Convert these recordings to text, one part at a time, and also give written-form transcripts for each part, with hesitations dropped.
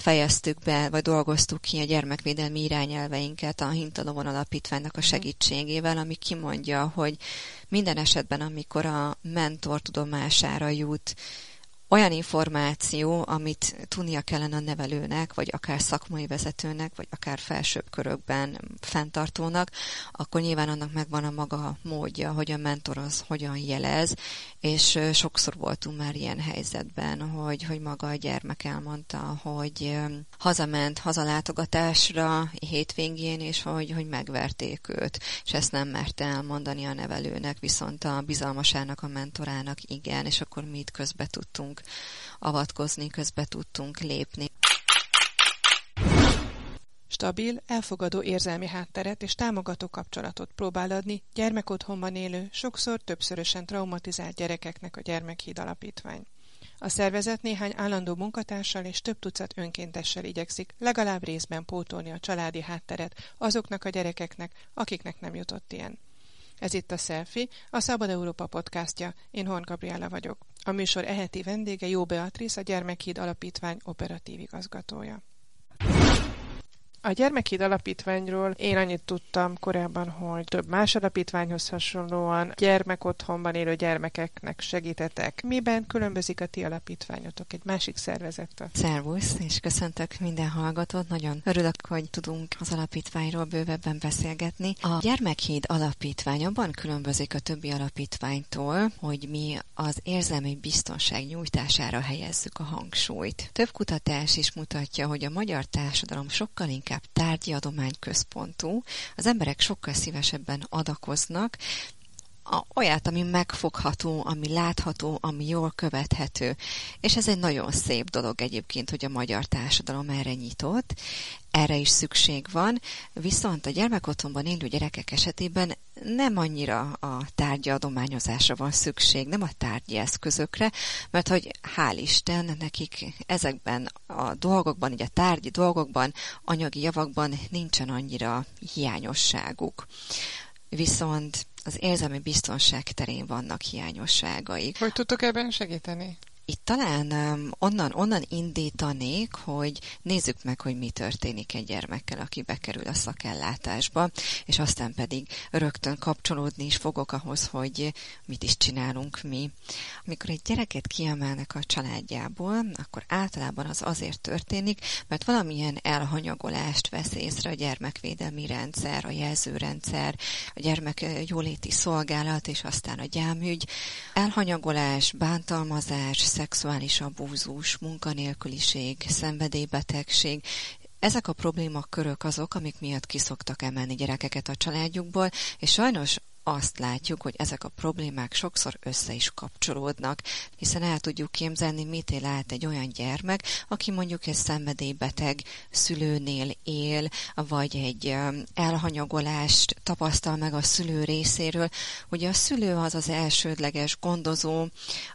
fejeztük be, vagy dolgoztuk ki a gyermekvédelmi irányelveinket a Hintalovon Alapítványnak a segítségével, ami kimondja, hogy minden esetben, amikor a mentor tudomására jut olyan információ, amit tudnia kellene a nevelőnek, vagy akár szakmai vezetőnek, vagy akár felsőbb körökben fenntartónak, akkor nyilván annak megvan a maga módja, hogy a mentor az hogyan jelez, és sokszor voltunk már ilyen helyzetben, hogy maga a gyermek elmondta, hogy hazament hazalátogatásra hétvégén, és hogy megverték őt, és ezt nem merte elmondani a nevelőnek, viszont a bizalmasának, a mentorának igen, és akkor mi itt közbe tudtunk avatkozni, közbe tudtunk lépni. Stabil, elfogadó érzelmi hátteret és támogató kapcsolatot próbál adni gyermekotthonban élő, sokszor többszörösen traumatizált gyerekeknek a Gyermekhíd Alapítvány. A szervezet néhány állandó munkatársal és több tucat önkéntessel igyekszik legalább részben pótolni a családi hátteret azoknak a gyerekeknek, akiknek nem jutott ilyen. Ez itt a Selfie, a Szabad Európa podcastja, én Horn Gabriella vagyok. A műsor eheti vendége Jó Beatrice, a Gyermekhíd Alapítvány operatív igazgatója. A Gyermekhíd Alapítványról én annyit tudtam korábban, hogy több más alapítványhoz hasonlóan gyermekotthonban élő gyermekeknek segítetek. Miben különbözik a ti alapítványotok egy másik szervezettől? Szervusz, és köszöntök minden hallgatót. Nagyon örülök, hogy tudunk az alapítványról bővebben beszélgetni. A Gyermekhíd Alapítvány abban különbözik a többi alapítványtól, hogy mi az érzelmi biztonság nyújtására helyezzük a hangsúlyt. Több kutatás is mutatja, hogy a magyar társadalom sokkal inkább tárgyi adományközpontú, az emberek sokkal szívesebben adakoznak, olyat, ami megfogható, ami látható, ami jól követhető. És ez egy nagyon szép dolog egyébként, hogy a magyar társadalom erre nyitott, erre is szükség van, viszont a gyermekotthonban élő gyerekek esetében nem annyira a tárgyi adományozásra van szükség, nem a tárgyi eszközökre, mert hogy hál' Isten, nekik ezekben a dolgokban, így a tárgyi dolgokban, anyagi javakban nincsen annyira hiányosságuk. Viszont az érzelmi biztonság terén vannak hiányosságaik. Hogy tudtok ebben segíteni? Itt talán onnan indítanék, hogy nézzük meg, hogy mi történik egy gyermekkel, aki bekerül a szakellátásba, és aztán pedig rögtön kapcsolódni is fogok ahhoz, hogy mit is csinálunk mi. Amikor egy gyereket kiemelnek a családjából, akkor általában az azért történik, mert valamilyen elhanyagolást vesz észre a gyermekvédelmi rendszer, a jelzőrendszer, a gyermekjóléti szolgálat, és aztán a gyámügy. Elhanyagolás, bántalmazás, szexuális abúzus, munkanélküliség, szenvedélybetegség. Ezek a problémakörök azok, amik miatt ki szoktak emelni gyerekeket a családjukból, és sajnos azt látjuk, hogy ezek a problémák sokszor össze is kapcsolódnak, hiszen el tudjuk képzelni, mit él át egy olyan gyermek, aki mondjuk egy szenvedélybeteg szülőnél él, vagy egy elhanyagolást tapasztal meg a szülő részéről. Ugye a szülő az az elsődleges gondozó,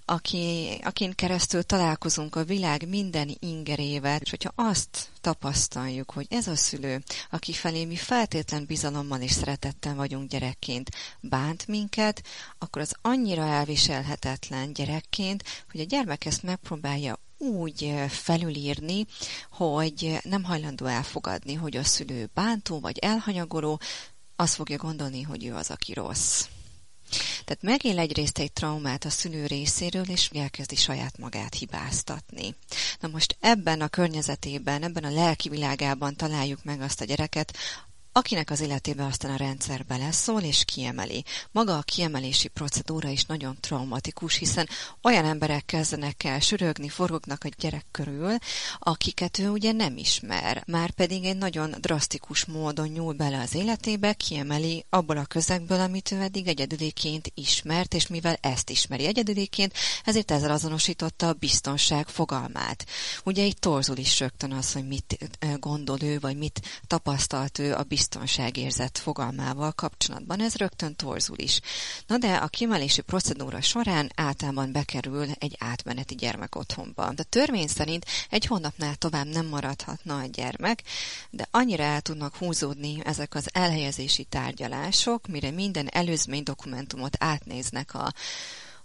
akin keresztül találkozunk a világ minden ingerével, és hogyha azt tapasztaljuk, hogy ez a szülő, aki felé mi feltétlen bizalommal és szeretettel vagyunk gyerekként, bánt minket, akkor az annyira elviselhetetlen gyerekként, hogy a gyermek ezt megpróbálja úgy felülírni, hogy nem hajlandó elfogadni, hogy a szülő bántó vagy elhanyagoló, azt fogja gondolni, hogy ő az, aki rossz. Tehát megél egyrészt egy traumát a szülő részéről, és elkezdi saját magát hibáztatni. Na most ebben a környezetében, ebben a lelki világában találjuk meg azt a gyereket, akinek az életében aztán a rendszer beleszól és kiemeli. Maga a kiemelési procedúra is nagyon traumatikus, hiszen olyan emberek kezdenek el sürögni, forognak a gyerek körül, akiket ő ugye nem ismer, már pedig egy nagyon drasztikus módon nyúl bele az életébe, kiemeli abból a közegből, amit ő eddig egyedüliként ismert, és mivel ezt ismeri egyedüliként, ezért ezzel azonosította a biztonság fogalmát. Ugye itt torzul is rögtön az, hogy mit gondol ő, vagy mit tapasztalt ő a biztonságérzet fogalmával kapcsolatban, ez rögtön torzul is. Na de a kiemelési procedúra során általában bekerül egy átmeneti gyermekotthonba. A törvény szerint egy hónapnál tovább nem maradhatna a gyermek, de annyira el tudnak húzódni ezek az elhelyezési tárgyalások, mire minden előzmény dokumentumot átnéznek a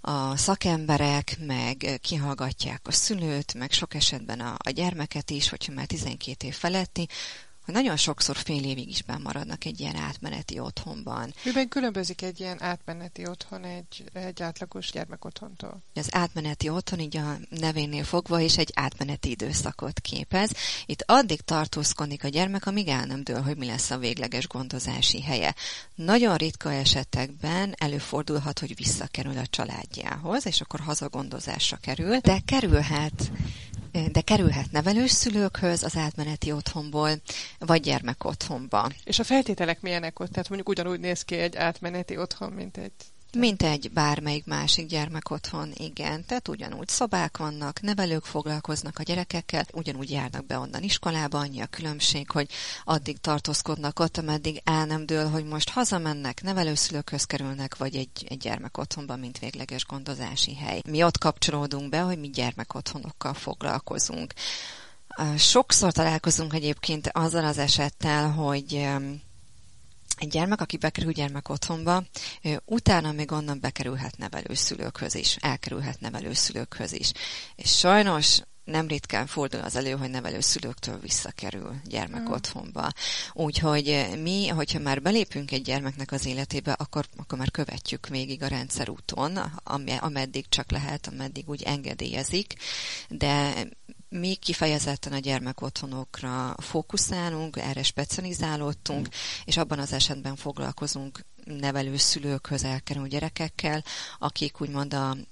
a szakemberek, meg kihallgatják a szülőt, meg sok esetben a gyermeket is, hogyha már 12 év feletti, hogy nagyon sokszor fél évig is bennmaradnak egy ilyen átmeneti otthonban. Miben különbözik egy ilyen átmeneti otthon egy átlagos gyermekotthontól? Az átmeneti otthon így a nevénél fogva is egy átmeneti időszakot képez. Itt addig tartózkodik a gyermek, amíg el nem dől, hogy mi lesz a végleges gondozási helye. Nagyon ritka esetekben előfordulhat, hogy visszakerül a családjához, és akkor hazagondozásra kerül, de kerülhet nevelőszülőkhöz az átmeneti otthonból, vagy gyermekotthonba. És a feltételek milyenek ott? Tehát mondjuk ugyanúgy néz ki egy átmeneti otthon, mint egy bármelyik másik gyermekotthon, igen. Tehát ugyanúgy szobák vannak, nevelők foglalkoznak a gyerekekkel, ugyanúgy járnak be onnan iskolába, annyi a különbség, hogy addig tartózkodnak ott, ameddig el nem dől, hogy most hazamennek, nevelőszülőkhöz kerülnek, vagy egy gyermekotthonban, mint végleges gondozási hely. Mi ott kapcsolódunk be, hogy mi gyermekotthonokkal foglalkozunk. Sokszor találkozunk egyébként azzal az esettel, hogy egy gyermek, aki bekerül gyermekotthonba, utána még onnan bekerülhet nevelőszülőkhöz is, elkerülhet nevelőszülőkhöz is. És sajnos nem ritkán fordul az elő, hogy nevelőszülőktől visszakerül gyermekotthonba. Úgyhogy mi, hogyha már belépünk egy gyermeknek az életébe, akkor már követjük végig a rendszerúton, ameddig csak lehet, ameddig úgy engedélyezik, de mi kifejezetten a gyermekotthonokra fókuszálunk, erre specializálódtunk, és abban az esetben foglalkozunk nevelőszülőkhöz elkerülő gyerekekkel, akik úgymond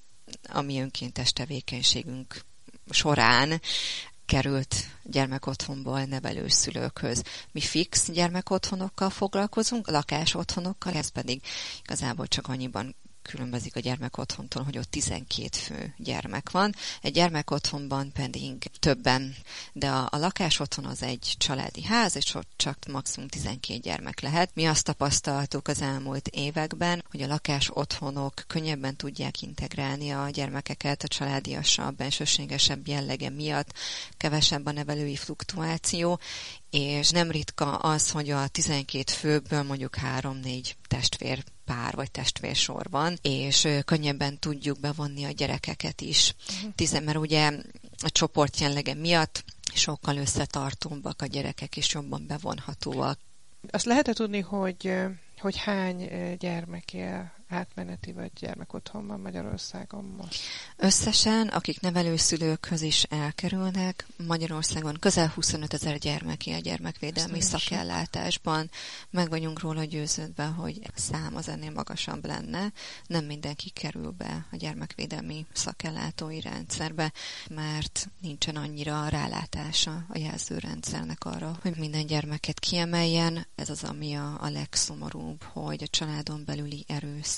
a mi önkéntes tevékenységünk során került gyermekotthonból nevelőszülőkhöz. Mi fix gyermekotthonokkal foglalkozunk, lakásotthonokkal, ez pedig igazából csak annyiban különbözik a gyermekotthontól, hogy ott 12 fő gyermek van. Egy gyermekotthonban pedig többen, de a lakásotthon az egy családi ház, és ott csak maximum 12 gyermek lehet. Mi azt tapasztaltuk az elmúlt években, hogy a lakásotthonok könnyebben tudják integrálni a gyermekeket a családiasabb, bensőségesebb jellege miatt, kevesebb a nevelői fluktuáció, és nem ritka az, hogy a 12 főből mondjuk 3-4 testvérpár vagy testvérsor van, és könnyebben tudjuk bevonni a gyerekeket is. Mert ugye a csoport jellege miatt sokkal összetartóbbak a gyerekek, és jobban bevonhatóak. Azt lehet tudni, hogy hány gyermek él átmeneti vagy gyermekotthonban Magyarországon most? Összesen, akik nevelőszülőkhöz is elkerülnek, Magyarországon közel 25 000 gyermek él gyermekvédelmi szakellátásban. Meg vagyunk róla győződve, hogy a szám az ennél magasabb lenne. Nem mindenki kerül be a gyermekvédelmi szakellátói rendszerbe, mert nincsen annyira rálátása a jelzőrendszernek arra, hogy minden gyermeket kiemeljen. Ez az, ami a legszomorúbb, hogy a családon belüli erőszak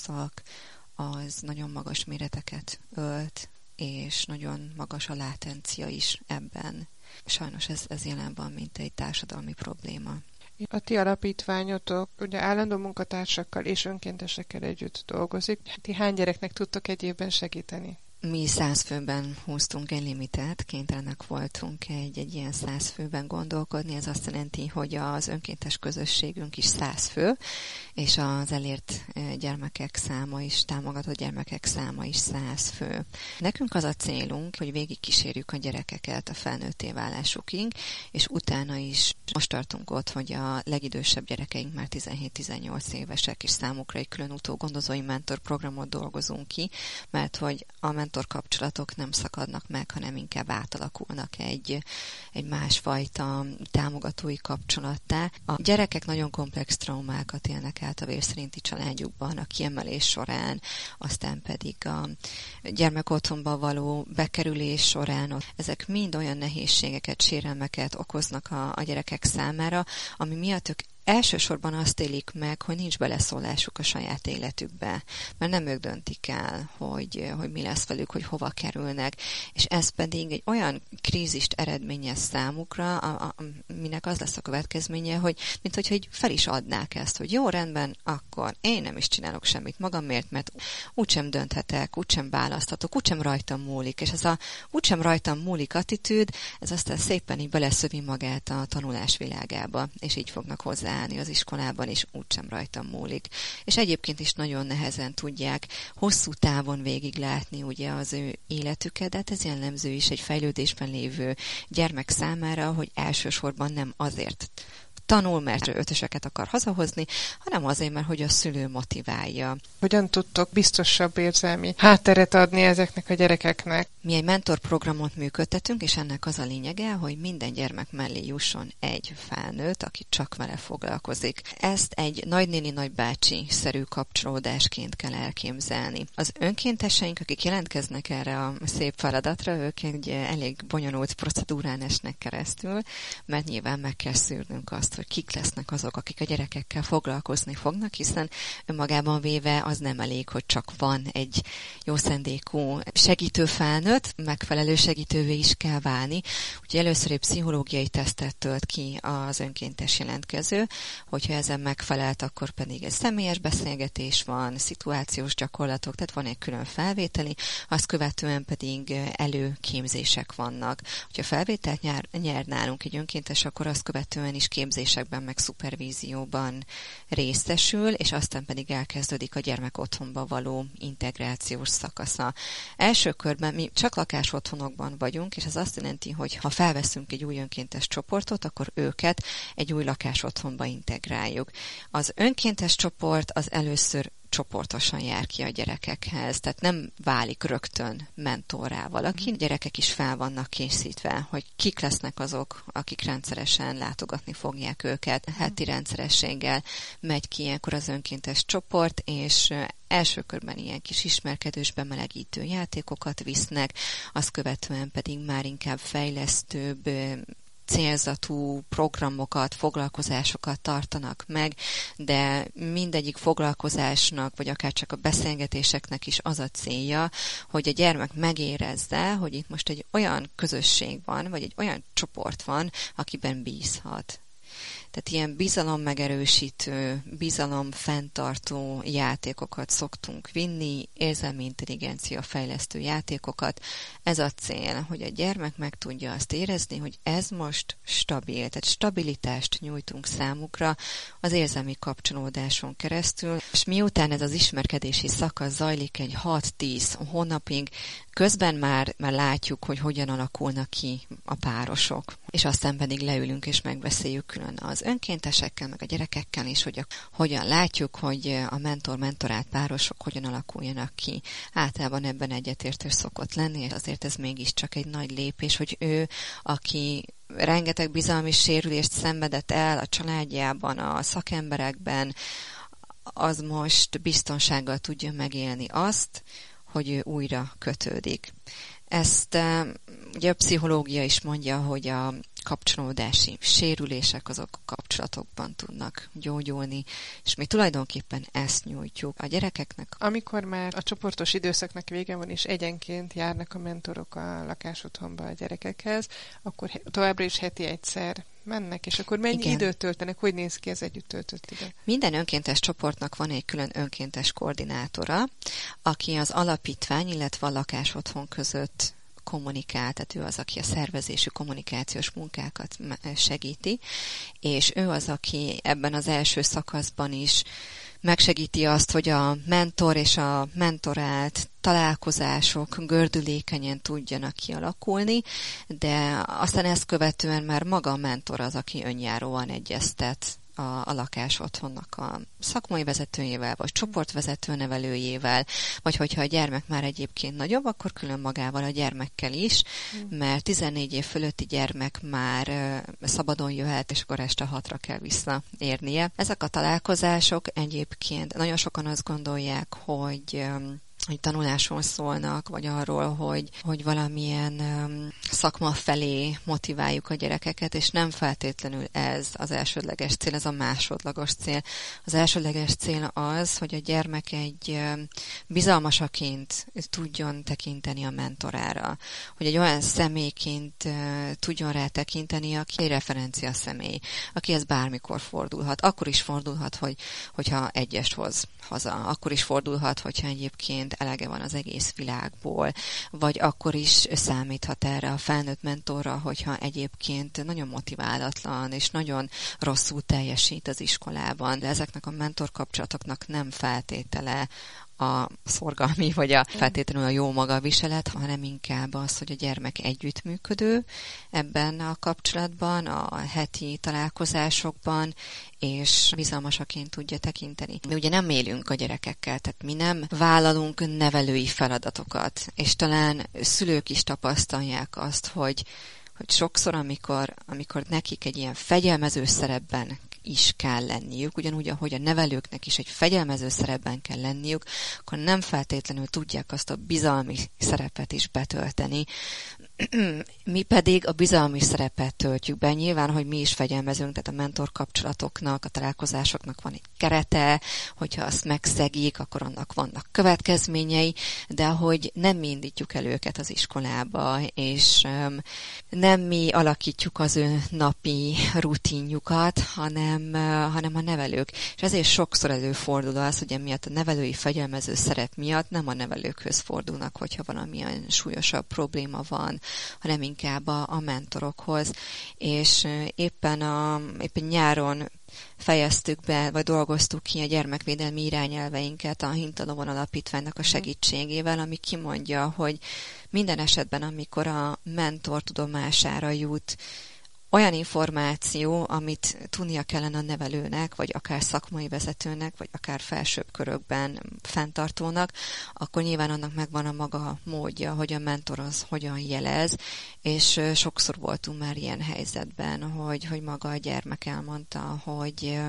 az nagyon magas méreteket ölt, és nagyon magas a látencia is ebben. Sajnos ez jelen van, mint egy társadalmi probléma. A ti alapítványotok ugye állandó munkatársakkal és önkéntesekkel együtt dolgozik. Ti hány gyereknek tudtok egy évben segíteni? Mi 100 főben húztunk egy limitet, kénytelenek voltunk egy ilyen 100 főben gondolkodni. Ez azt jelenti, hogy az önkéntes közösségünk is 100 fő, és az elért gyermekek száma is, támogatott gyermekek száma is 100 fő. Nekünk az a célunk, hogy végigkísérjük a gyerekeket a felnőtté válásukig, és utána is most tartunk ott, hogy a legidősebb gyerekeink már 17-18 évesek, és számukra egy külön utógondozói mentor programot dolgozunk ki, mert hogy a mentor kapcsolatok nem szakadnak meg, hanem inkább átalakulnak egy másfajta támogatói kapcsolattá. A gyerekek nagyon komplex traumákat élnek át a vérszerinti családjukban a kiemelés során, aztán pedig a gyermekotthonba való bekerülés során. Ezek mind olyan nehézségeket, sérelmeket okoznak a gyerekek számára, ami miatt ők elsősorban azt élik meg, hogy nincs beleszólásuk a saját életükbe, mert nem ők döntik el, hogy mi lesz velük, hogy hova kerülnek, és ez pedig egy olyan krízist eredményez számukra, aminek az lesz a következménye, hogy minthogyha így fel is adnák ezt, hogy jó, rendben, akkor én nem is csinálok semmit magamért, mert úgysem dönthetek, úgysem választhatok, úgysem rajtam múlik, és ez a úgysem rajtam múlik attitűd, ez aztán szépen így beleszövi magát a tanulás világába, és így fognak hozzá találni az iskolában, és úgysem rajtam múlik. És egyébként is nagyon nehezen tudják hosszú távon végiglátni ugye az ő életüket, de hát ez jellemző is egy fejlődésben lévő gyermek számára, hogy elsősorban nem azért tanul, mert ötöseket akar hazahozni, hanem azért, mert hogy a szülő motiválja. Hogyan tudtok biztosabb érzelmi hátteret adni ezeknek a gyerekeknek? Mi egy mentorprogramot működtetünk, és ennek az a lényege, hogy minden gyermek mellé jusson egy felnőtt, aki csak vele foglalkozik. Ezt egy nagynéni, nagybácsi-szerű kapcsolódásként kell elképzelni. Az önkénteseink, akik jelentkeznek erre a szép feladatra, ők egy elég bonyolult procedúrán esnek keresztül, mert nyilván meg kell szűrnünk azt, hogy kik lesznek azok, akik a gyerekekkel foglalkozni fognak, hiszen önmagában véve az nem elég, hogy csak van egy jó szándékú segítő felnőtt, megfelelő segítővé is kell válni. Úgyhogy először egy pszichológiai tesztet tölt ki az önkéntes jelentkező, hogyha ezen megfelelt, akkor pedig egy személyes beszélgetés van, szituációs gyakorlatok, tehát van egy külön felvételi, azt követően pedig előképzések vannak. Hogyha felvételt nyer nálunk egy önkéntes, akkor azt követően is képzésekben, meg szupervízióban részesül, és aztán pedig elkezdődik a gyermek otthonba való integrációs szakasza. Első körben mi csak lakásotthonokban vagyunk, és ez azt jelenti, hogy ha felveszünk egy új önkéntes csoportot, akkor őket egy új lakásotthonba integráljuk. Az önkéntes csoport az először csoportosan jár ki a gyerekekhez, tehát nem válik rögtön mentorrá valaki. A gyerekek is fel vannak készítve, hogy kik lesznek azok, akik rendszeresen látogatni fogják őket. Heti rendszerességgel megy ki ilyenkor az önkéntes csoport, és első körben ilyen kis ismerkedős, bemelegítő játékokat visznek, azt követően pedig már inkább fejlesztőbb, célzatú programokat, foglalkozásokat tartanak meg, de mindegyik foglalkozásnak, vagy akár csak a beszélgetéseknek is az a célja, hogy a gyermek megérezze, hogy itt most egy olyan közösség van, vagy egy olyan csoport van, akiben bízhat. Tehát ilyen bizalommegerősítő, bizalomfenntartó játékokat szoktunk vinni, érzelmi intelligencia fejlesztő játékokat. Ez a cél, hogy a gyermek meg tudja azt érezni, hogy ez most stabil, tehát stabilitást nyújtunk számukra az érzelmi kapcsolódáson keresztül, és miután ez az ismerkedési szakasz zajlik egy 6-10 hónapig, közben már látjuk, hogy hogyan alakulnak ki a párosok, és aztán pedig leülünk és megbeszéljük külön az önkéntesekkel, meg a gyerekekkel is, hogy hogyan látjuk, hogy a mentor-mentorált párosok hogyan alakuljanak ki. Általában ebben egyetértés szokott lenni, és azért ez mégiscsak egy nagy lépés, hogy ő, aki rengeteg bizalmi sérülést szenvedett el a családjában, a szakemberekben, az most biztonsággal tudja megélni azt, hogy ő újra kötődik. Ezt ugye a pszichológia is mondja, hogy a kapcsolódási sérülések azok a kapcsolatokban tudnak gyógyulni, és mi tulajdonképpen ezt nyújtjuk a gyerekeknek. Amikor már a csoportos időszaknak vége van, és egyenként járnak a mentorok a lakásotthonba a gyerekekhez, akkor továbbra is heti egyszer mennek, és akkor mennyi időt töltenek? Hogy néz ki ez együtt töltött idő? Minden önkéntes csoportnak van egy külön önkéntes koordinátora, aki az alapítvány, illetve a lakásotthon között kommunikál, tehát ő az, aki a szervezésű kommunikációs munkákat segíti, és ő az, aki ebben az első szakaszban is megsegíti azt, hogy a mentor és a mentorált találkozások gördülékenyen tudjanak kialakulni, de aztán ezt követően már maga a mentor az, aki önjáróan egyeztet a lakásotthonnak a szakmai vezetőjével, vagy csoportvezető nevelőjével, vagy hogyha a gyermek már egyébként nagyobb, akkor külön magával a gyermekkel is, mert 14 év fölötti gyermek már szabadon jöhet, és akkor este 6-ra kell visszaérnie. Ezek a találkozások egyébként nagyon sokan azt gondolják, hogy tanulásról szólnak, vagy arról, hogy valamilyen szakma felé motiváljuk a gyerekeket, és nem feltétlenül ez az elsődleges cél, ez a másodlagos cél. Az elsődleges cél az, hogy a gyermek egy bizalmasaként tudjon tekinteni a mentorára, hogy egy olyan személyként tudjon rá tekinteni, aki egy referencia személy, akihez bármikor fordulhat. Akkor is fordulhat, hogyha egyest hoz haza. Akkor is fordulhat, hogyha egyébként elege van az egész világból, vagy akkor is számíthat erre a felnőtt mentorra, hogyha egyébként nagyon motiválatlan és nagyon rosszul teljesít az iskolában, de ezeknek a mentor kapcsolatoknak nem feltétele a szorgalmi, vagy feltétlenül a jó magaviselet, hanem inkább az, hogy a gyermek együttműködő ebben a kapcsolatban, a heti találkozásokban, és bizalmasaként tudja tekinteni. Mi ugye nem élünk a gyerekekkel, tehát mi nem vállalunk nevelői feladatokat, és talán szülők is tapasztalják azt, hogy sokszor, amikor nekik egy ilyen fegyelmező szerepben is kell lenniük, ugyanúgy, ahogy a nevelőknek is egy fegyelmező szerepben kell lenniük, akkor nem feltétlenül tudják azt a bizalmi szerepet is betölteni. Mi pedig a bizalmi szerepet töltjük be. Nyilván, hogy mi is fegyelmezünk, tehát a mentor kapcsolatoknak, a találkozásoknak van egy kerete, hogyha azt megszegik, akkor annak vannak következményei, de hogy nem mi indítjuk el őket az iskolába, és nem mi alakítjuk az ő napi rutinjukat, hanem a nevelők. És ezért sokszor előfordul az, hogy emiatt a nevelői fegyelmező szerep miatt nem a nevelőkhöz fordulnak, hogyha valamilyen súlyosabb probléma van, hanem inkább a mentorokhoz. És éppen nyáron fejeztük be, vagy dolgoztuk ki a gyermekvédelmi irányelveinket a Hintalovon Alapítványnak a segítségével, ami kimondja, hogy minden esetben, amikor a mentor tudomására jut olyan információ, amit tudnia kellene a nevelőnek, vagy akár szakmai vezetőnek, vagy akár felsőbb körökben fenntartónak, akkor nyilván annak megvan a maga módja, hogy a mentor az hogyan jelez, és sokszor voltunk már ilyen helyzetben, hogy maga a gyermek elmondta, hogy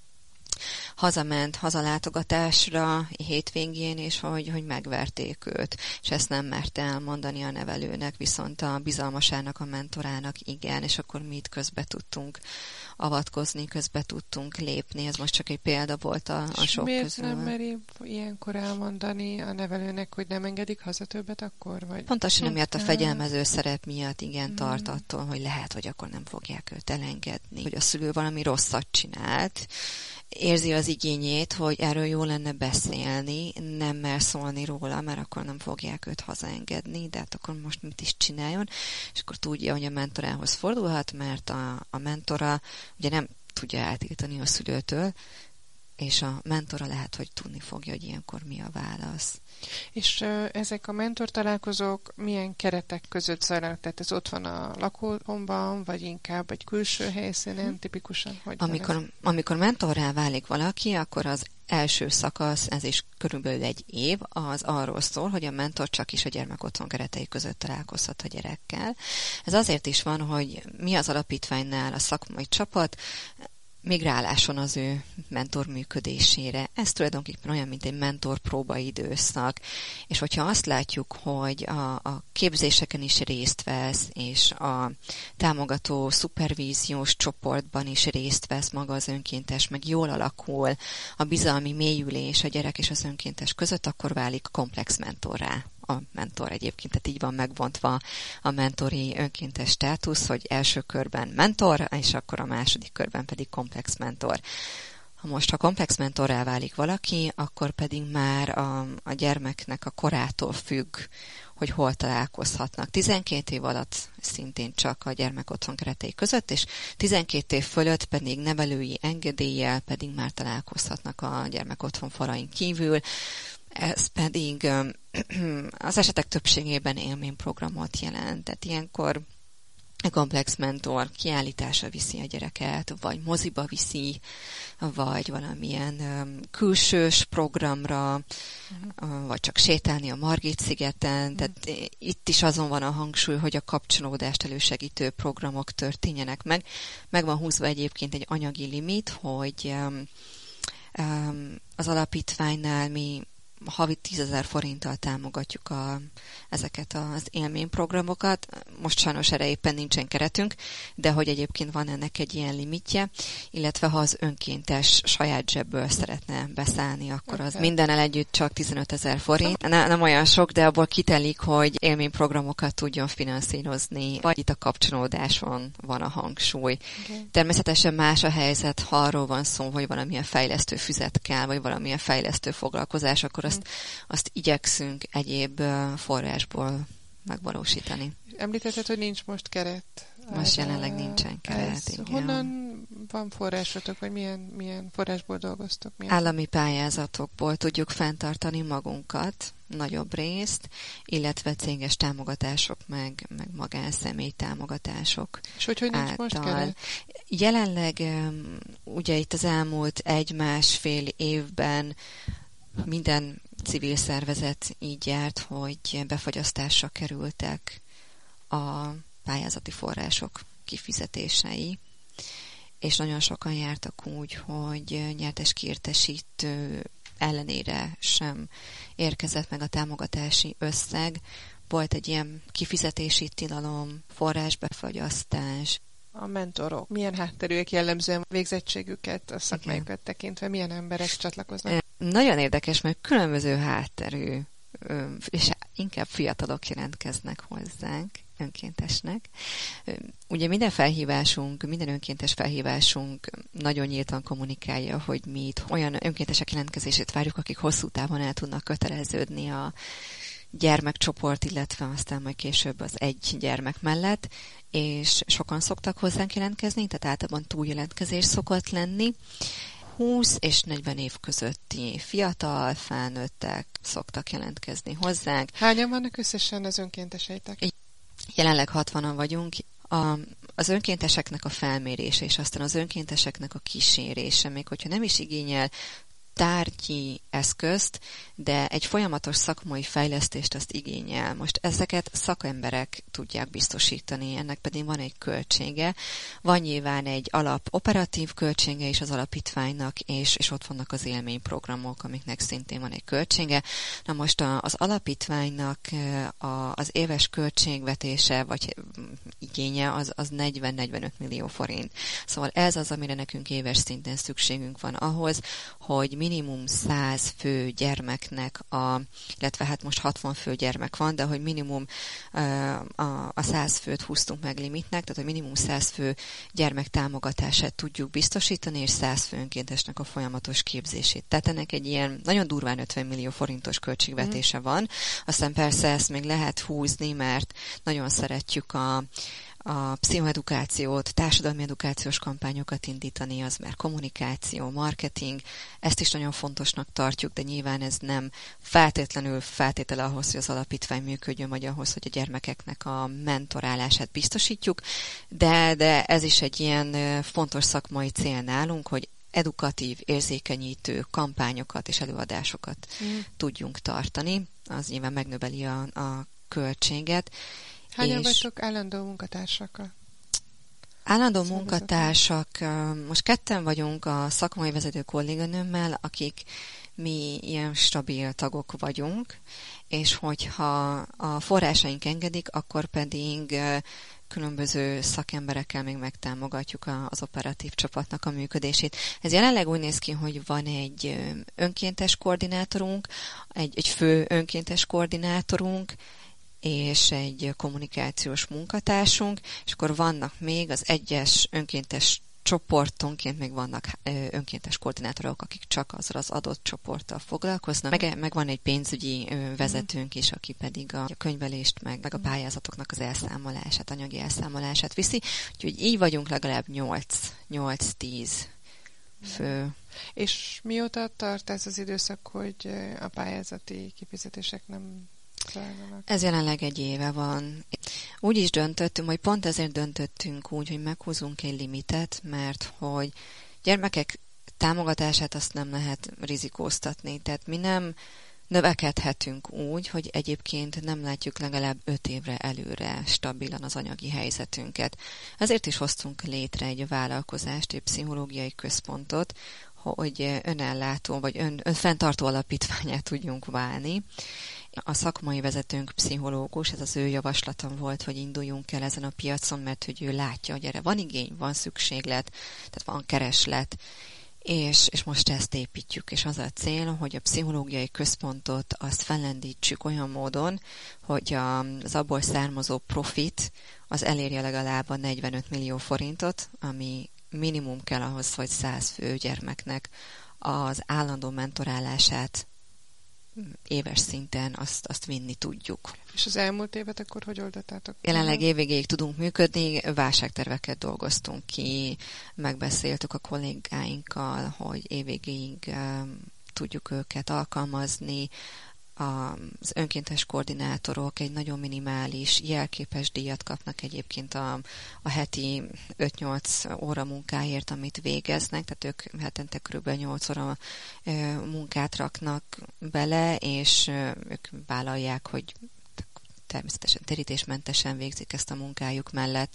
hazament hazalátogatásra hétvégén, és hogy megverték őt, és ezt nem merte elmondani a nevelőnek, viszont a bizalmasának, a mentorának igen, és akkor mi itt közbe tudtunk avatkozni, közbe tudtunk lépni. Ez most csak egy példa volt a sok miért közül. Nem meri ilyenkor elmondani a nevelőnek, hogy nem engedik haza többet akkor? Vagy? Pontosan emiatt a fegyelmező szerep miatt igen tart attól, hogy lehet, hogy akkor nem fogják őt elengedni, hogy a szülő valami rosszat csinált, érzi az igényét, hogy erről jó lenne beszélni, nem mer szólni róla, mert akkor nem fogják őt hazaengedni, de hát akkor most mit is csináljon, és akkor tudja, hogy a mentorához fordulhat, mert a mentora ugye nem tudja eltiltani a szülőtől, és a mentora lehet, hogy tudni fogja, hogy ilyenkor mi a válasz. És ezek a mentor találkozók milyen keretek között zajlanak? Tehát ez ott van a lakóhomban, vagy inkább egy külső helyszínen, tipikusan? Amikor mentorrá válik valaki, akkor az első szakasz, ez is körülbelül 1 év, az arról szól, hogy a mentor csak is a gyermekotthon keretei között találkozhat a gyerekkel. Ez azért is van, hogy mi az alapítványnál a szakmai csapat migráláson az ő mentor működésére. Ez tulajdonképpen olyan, mint egy mentor próbaidőszak, és hogyha azt látjuk, hogy a képzéseken is részt vesz, és a támogató szupervíziós csoportban is részt vesz maga az önkéntes, meg jól alakul a bizalmi mélyülés a gyerek és az önkéntes között, akkor válik komplex mentorrá a mentor egyébként, tehát így van megbontva a mentori önkéntes státusz, hogy első körben mentor, és akkor a második körben pedig komplex mentor. Ha komplex mentorrá válik valaki, akkor pedig már a gyermeknek a korától függ, hogy hol találkozhatnak. 12 év alatt szintén csak a gyermekotthon keretei között, és 12 év fölött pedig nevelői engedéllyel pedig már találkozhatnak a gyermekotthon falain kívül. Ez pedig az esetek többségében élményprogramot jelent. Tehát ilyenkor a komplex mentor kiállításra viszi a gyereket, vagy moziba viszi, vagy valamilyen külsős programra, vagy csak sétálni a Margit-szigeten. Tehát itt is azon van a hangsúly, hogy a kapcsolódást elősegítő programok történjenek meg. Meg van húzva egyébként egy anyagi limit, hogy az alapítványnál mi havi 10 000 forinttal támogatjuk ezeket az élményprogramokat. Most sajnos erre éppen nincsen keretünk, de hogy egyébként van ennek egy ilyen limitje, illetve ha az önkéntes saját zsebből szeretne beszállni, akkor az mindennel együtt csak 15 000 forint. Nem olyan sok, de abból kitelik, hogy élményprogramokat tudjon finanszírozni, vagy itt a kapcsolódáson van a hangsúly. Okay. Természetesen más a helyzet, ha arról van szó, hogy valamilyen fejlesztő füzet kell, vagy valamilyen fejlesztő foglalkozás, akkor azt igyekszünk egyéb forrásból megvalósítani. Említetted, hogy nincs most keret. Most jelenleg nincsen keret. Igen. Honnan van forrásotok, vagy milyen forrásból dolgoztok? Állami pályázatokból tudjuk fenntartani magunkat, nagyobb részt, illetve céges támogatások, meg magánszemély támogatások. És hogy nincs most keret? Jelenleg ugye itt az elmúlt 1-1,5 évben minden civil szervezet így járt, hogy befagyasztásra kerültek a pályázati források kifizetései, és nagyon sokan jártak úgy, hogy nyertes kiértesítő ellenére sem érkezett meg a támogatási összeg. Volt egy ilyen kifizetési tilalom, forrásbefagyasztás. A mentorok milyen hátterűek jellemzően végzettségüket, a szakmájukat tekintve, milyen emberek csatlakoznak? Nagyon érdekes, mert különböző hátterű, és inkább fiatalok jelentkeznek hozzánk, önkéntesnek. Ugye minden önkéntes felhívásunk nagyon nyíltan kommunikálja, hogy mi itt olyan önkéntesek jelentkezését várjuk, akik hosszú távon el tudnak köteleződni a gyermekcsoport, illetve aztán majd később az egy gyermek mellett, és sokan szoktak hozzánk jelentkezni, tehát általában túljelentkezés szokott lenni. 20 és 40 év közötti fiatal felnőttek szoktak jelentkezni hozzánk. Hányan vannak összesen az önkénteseitek? Jelenleg 60-an vagyunk. Az önkénteseknek a felmérése, és aztán az önkénteseknek a kísérése, még hogyha nem is igényel tárgyi eszközt, de egy folyamatos szakmai fejlesztést azt igényel. Most ezeket szakemberek tudják biztosítani, ennek pedig van egy költsége. Van nyilván egy alap operatív költsége is az alapítványnak, és ott vannak az élményprogramok, amiknek szintén van egy költsége. Na most az alapítványnak az éves költségvetése, vagy igénye az 40-45 millió forint. Szóval ez az, amire nekünk éves szinten szükségünk van ahhoz, hogy minimum 100 fő gyermeknek, illetve hát most 60 fő gyermek van, de hogy minimum a 100 főt húztunk meg limitnek, tehát hogy minimum 100 fő gyermek támogatását tudjuk biztosítani, és 100 fő önkéntesnek a folyamatos képzését. Tehát ennek egy ilyen nagyon durván 50 millió forintos költségvetése van. Aztán persze ezt még lehet húzni, mert nagyon szeretjük a pszichoedukációt, társadalmi edukációs kampányokat indítani, az már kommunikáció, marketing, ezt is nagyon fontosnak tartjuk, de nyilván ez nem feltétele ahhoz, hogy az alapítvány működjön, vagy ahhoz, hogy a gyermekeknek a mentorálását biztosítjuk, de ez is egy ilyen fontos szakmai cél nálunk, hogy edukatív, érzékenyítő kampányokat és előadásokat tudjunk tartani. Az nyilván megnöveli a költséget. Hányan vagytok állandó munkatársakkal? Állandó munkatársak, most 2 vagyunk a szakmai vezető kolléganőmmel, akik mi ilyen stabil tagok vagyunk, és hogyha a forrásaink engedik, akkor pedig különböző szakemberekkel még megtámogatjuk az operatív csapatnak a működését. Ez jelenleg úgy néz ki, hogy van egy önkéntes koordinátorunk, egy fő önkéntes koordinátorunk, és egy kommunikációs munkatársunk, és akkor vannak még az egyes önkéntes csoportonként még vannak önkéntes koordinátorok, akik csak azzal az adott csoporttal foglalkoznak. Meg van egy pénzügyi vezetőnk is, aki pedig a könyvelést, meg a pályázatoknak az elszámolását, anyagi elszámolását viszi. Úgyhogy így vagyunk legalább 8-10 fő. És mióta tart ez az időszak, hogy a pályázati kifizetések nem zajlanak? Ez jelenleg 1 éve van. Úgy is döntöttünk, vagy pont ezért döntöttünk úgy, hogy meghúzunk egy limitet, mert hogy gyermekek támogatását azt nem lehet rizikóztatni. Tehát mi nem növekedhetünk úgy, hogy egyébként nem látjuk legalább 5 évre előre stabilan az anyagi helyzetünket. Ezért is hoztunk létre egy vállalkozást, egy pszichológiai központot, hogy önellátó vagy önfenntartó alapítvánnyá tudjunk válni. A szakmai vezetőnk pszichológus, ez az ő javaslatom volt, hogy induljunk el ezen a piacon, mert hogy ő látja, hogy erre van igény, van szükséglet, tehát van kereslet, és most ezt építjük, és az a cél, hogy a pszichológiai központot azt fellendítsük olyan módon, hogy az abból származó profit az elérje legalább a 45 millió forintot, ami minimum kell ahhoz, hogy 100 fő gyermeknek az állandó mentorálását éves szinten azt vinni tudjuk. És az elmúlt évet akkor hogy oldottátok? Jelenleg évvégéig tudunk működni, válságterveket dolgoztunk ki, megbeszéltük a kollégáinkkal, hogy évvégéig tudjuk őket alkalmazni. Az önkéntes koordinátorok egy nagyon minimális jelképes díjat kapnak egyébként a heti 5-8 óra munkáért, amit végeznek, tehát ők hetente kb. 8 óra munkát raknak bele, és ők vállalják, hogy természetesen térítésmentesen végzik ezt a munkájuk mellett.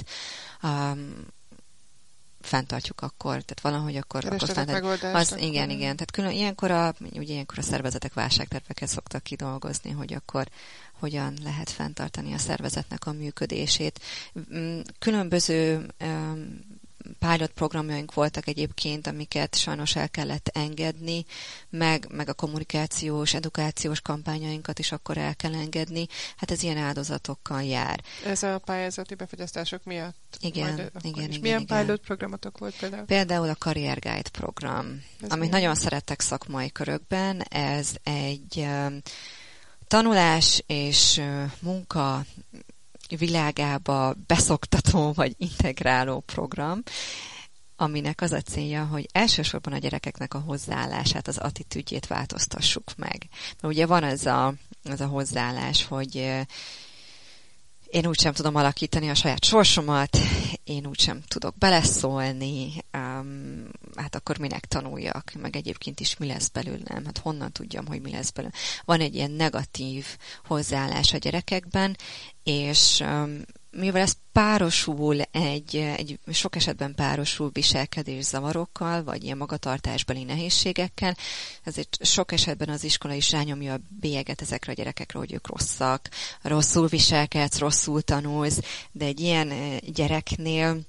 Fenntartjuk akkor, tehát valahogy akkor fenntartjuk. Igen, tehát ilyenkor a szervezetek válságterveket szoktak kidolgozni, hogy akkor hogyan lehet fenntartani a szervezetnek a működését. Különböző pilot programjaink voltak egyébként, amiket sajnos el kellett engedni, meg a kommunikációs, edukációs kampányainkat is akkor el kell engedni. Hát ez ilyen áldozatokkal jár. Ez a pályázati befagyasztások miatt? Igen. Milyen pilot programotok volt például? Például a Career Guide program, amit nagyon szerettek szakmai körökben. Ez egy tanulás és munka világába beszoktató vagy integráló program, aminek az a célja, hogy elsősorban a gyerekeknek a hozzáállását, az attitűdjét változtassuk meg. Mert ugye van ez a hozzáállás, hogy én úgysem tudom alakítani a saját sorsomat, én úgysem tudok beleszólni, hát akkor minek tanuljak, meg egyébként is mi lesz belőlem, hát honnan tudjam, hogy mi lesz belőlem. Van egy ilyen negatív hozzáállás a gyerekekben, és mivel ez párosul sok esetben párosul viselkedészavarokkal, vagy ilyen magatartásbeli nehézségekkel, ezért sok esetben az iskola is rányomja a bélyeget ezekre a gyerekekre, hogy ők rosszak, rosszul viselkedsz, rosszul tanulsz, de egy ilyen gyereknél,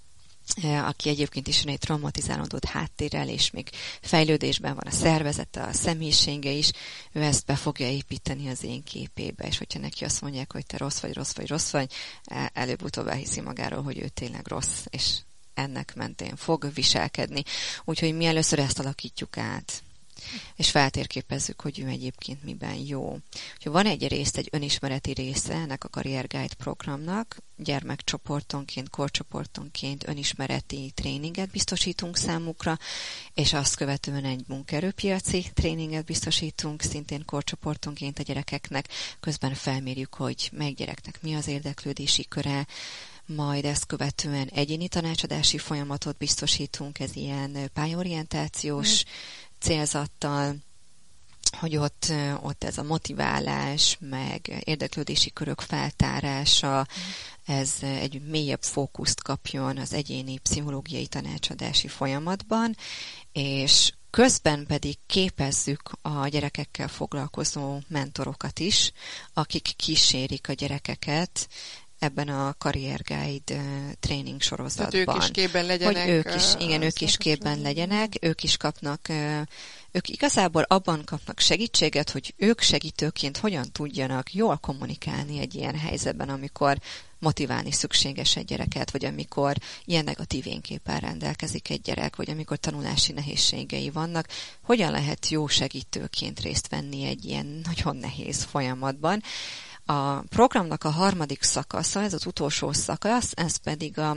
aki egyébként is egy traumatizálódott háttérrel, és még fejlődésben van a szervezete, a személyisége is, ő ezt be fogja építeni az én képébe, és hogyha neki azt mondják, hogy te rossz vagy, előbb-utóbb elhiszi magáról, hogy ő tényleg rossz, és ennek mentén fog viselkedni. Úgyhogy mi először ezt alakítjuk át, és feltérképezzük, hogy ő egyébként miben jó. Van egy önismereti része ennek a Career Guide programnak, gyermekcsoportonként, korcsoportonként önismereti tréninget biztosítunk számukra, és azt követően egy munkaerőpiaci tréninget biztosítunk, szintén korcsoportonként a gyerekeknek, közben felmérjük, hogy melyik gyereknek mi az érdeklődési köre, majd ezt követően egyéni tanácsadási folyamatot biztosítunk, ez ilyen pályaorientációs célzattal, hogy ott ez a motiválás, meg érdeklődési körök feltárása, ez egy mélyebb fókuszt kapjon az egyéni pszichológiai tanácsadási folyamatban, és közben pedig képezzük a gyerekekkel foglalkozó mentorokat is, akik kísérik a gyerekeket ebben a Career Guide tréning sorozatban. Tehát ők is képben legyenek. Hogy ők is képben legyenek, ők is kapnak, ők igazából abban kapnak segítséget, hogy ők segítőként hogyan tudjanak jól kommunikálni egy ilyen helyzetben, amikor motiválni szükséges egy gyereket, vagy amikor ilyen negatív énképpel rendelkezik egy gyerek, vagy amikor tanulási nehézségei vannak, hogyan lehet jó segítőként részt venni egy ilyen nagyon nehéz folyamatban. A programnak a harmadik szakasza, ez az utolsó szakasz, ez pedig a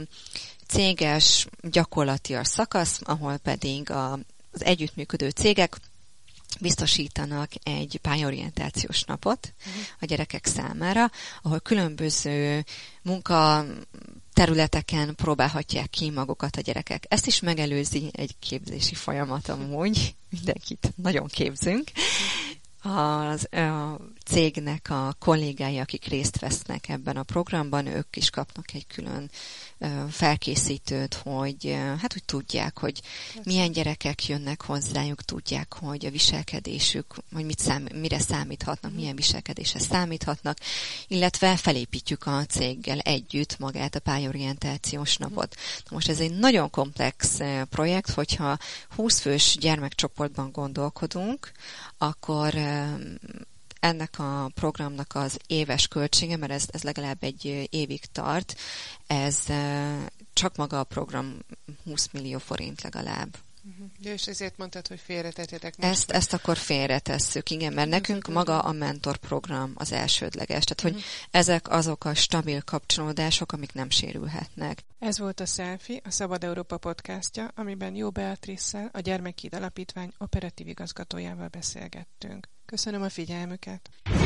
céges gyakorlatias szakasz, ahol pedig az együttműködő cégek biztosítanak egy pályaorientációs napot a gyerekek számára, ahol különböző munkaterületeken próbálhatják ki magukat a gyerekek. Ezt is megelőzi egy képzési folyamat amúgy, mindenkit nagyon képzünk. A cégnek a kollégái, akik részt vesznek ebben a programban, ők is kapnak egy külön felkészítőt, hogy tudják, hogy milyen gyerekek jönnek hozzájuk, tudják, hogy a viselkedésük, hogy mire számíthatnak, milyen viselkedésre számíthatnak, illetve felépítjük a céggel együtt magát a pályaorientációs napot. Most ez egy nagyon komplex projekt, hogyha 20 fős gyermekcsoportban gondolkodunk, akkor ennek a programnak az éves költsége, mert ez legalább egy évig tart, ez csak maga a program 20 millió forint legalább. Ja, és ezért mondtad, hogy félretettétek most. Ezt akkor félretesszük, igen, mert nekünk maga a mentorprogram az elsődleges. Tehát, hogy ezek azok a stabil kapcsolódások, amik nem sérülhetnek. Ez volt a Selfie, a Szabad Európa podcastja, amiben Jó Beatrice-szel, a Gyermekhíd Alapítvány operatív igazgatójával beszélgettünk. Köszönöm a figyelmüket!